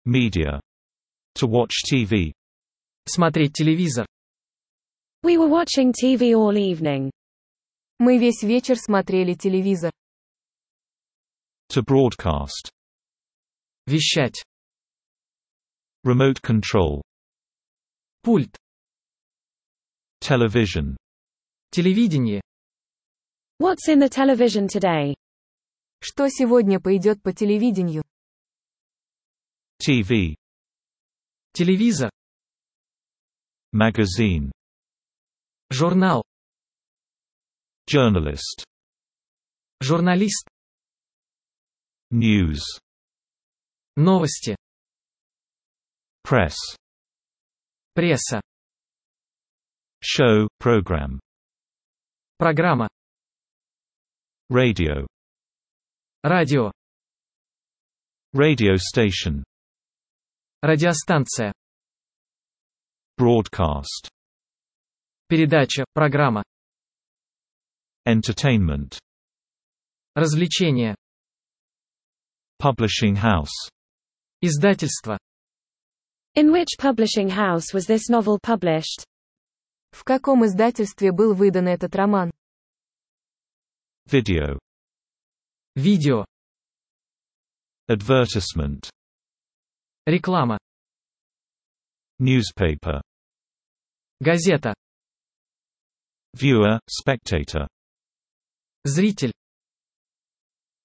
Media. To watch TV. Смотреть телевизор. We were watching TV all evening. Мы весь вечер смотрели телевизор. To broadcast. Вещать. Remote control. Пульт. Television. Телевидение. What's in the television today? Что сегодня пойдет по телевидению? TV. Телевизор. Magazine. Журнал. Journalist. Журналист. News. Новости. Press. Пресса. Show, program. Программа. Radio. Радио. Radio station. Радиостанция. Broadcast. Передача, программа. Entertainment. Развлечение. Publishing house. Издательство. In which publishing house was this novel published? В каком издательстве был выдан этот роман? Video. Видео. Advertisement. Реклама. Newspaper. Газета. Viewer, spectator. Зритель.